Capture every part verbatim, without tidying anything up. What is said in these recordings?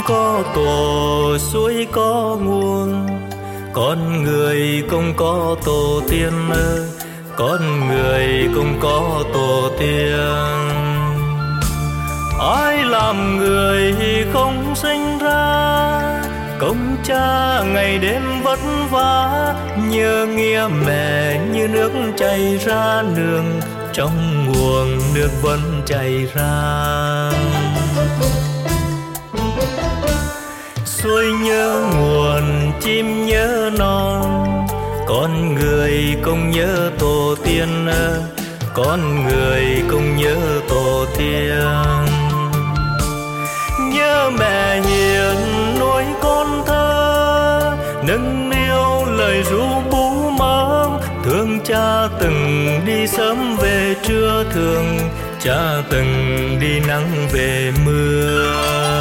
có tổ suối có nguồn, con người cũng có tổ tiên, con người cũng có tổ tiên. Ai làm người không sinh ra, công cha ngày đêm vất vả, nhớ nghĩa mẹ như nước chảy ra nương, trong nguồn nước vẫn chảy ra. Suối nhớ nguồn, chim nhớ non, con người cũng nhớ tổ tiên, con người cũng nhớ tổ tiên. Nhớ mẹ hiền nuôi con thơ, nâng niu lời ru bú mớm, thương cha từng đi sớm về trưa, thương cha từng đi nắng về mưa.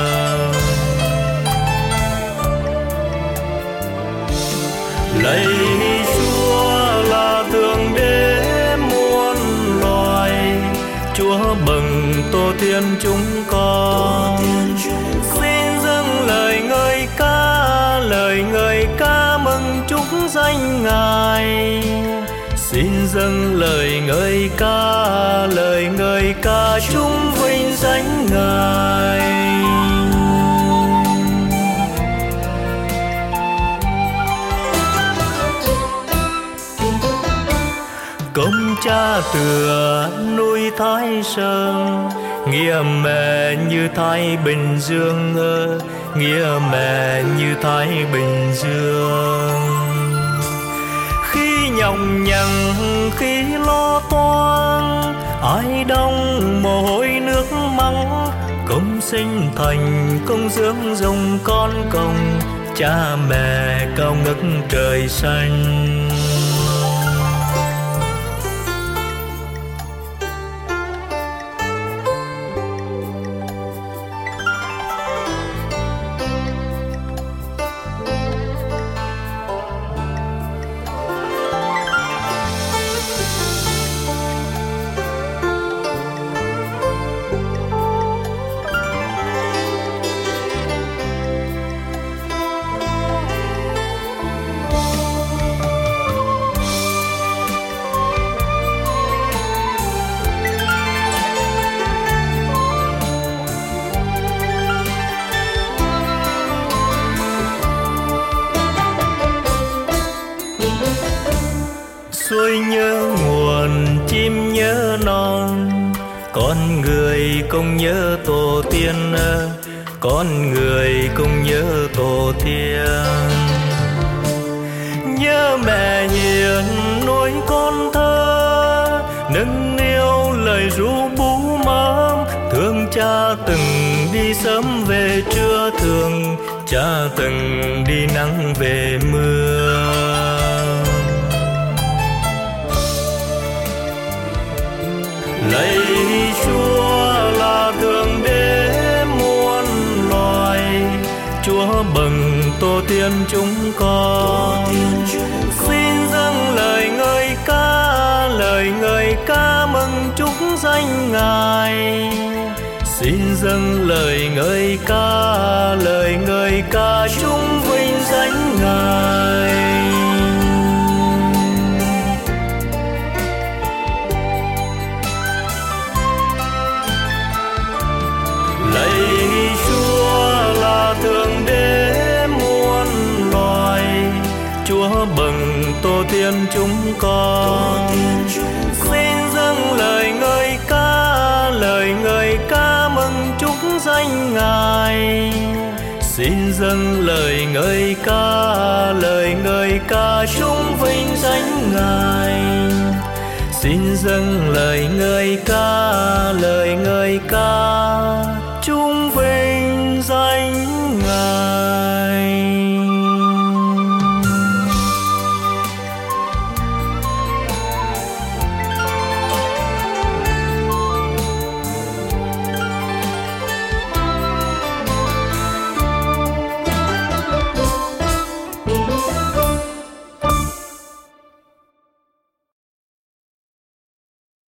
Lạy Chúa là thượng đế muôn loài, Chúa bừng tổ tiên chúng con. Xin dâng lời ngợi ca, lời ngợi ca mừng chúc danh Ngài. Xin dâng lời ngợi ca, lời ngợi ca chúng vinh danh Ngài. Công cha tựa núi Thái Sơn, nghĩa mẹ như Thái Bình Dương, nghĩa mẹ như Thái Bình Dương. Khi nhọc nhằn khi lo toan, ai đông mồ hôi nước mắng, công sinh thành công dưỡng dòng con công, cha mẹ cao ngất trời xanh. Suối nhớ nguồn, chim nhớ non, con người cũng nhớ tổ tiên, con người cũng nhớ tổ tiên. Nhớ mẹ hiền nuôi con thơ, nâng niu lời ru bú mớm, thương cha từng đi sớm về trưa, thương cha từng đi nắng về mưa. Lạy Chúa là thượng đế muôn loài, Chúa bừng tổ tiên chúng con. Xin dâng lời ngợi ca, lời ngợi ca mừng chúc danh Ngài. Xin dâng lời ngợi ca, lời ngợi ca chúng vinh danh Ngài. Lạy Chúa là thượng đế muôn loài, Chúa bừng tổ tiên chúng con. Xin dâng lời ngợi ca, lời ngợi ca mừng chúc danh Ngài. Xin dâng lời ngợi ca, lời ngợi ca chúng vinh danh Ngài. Xin dâng lời ngợi ca, lời ngợi ca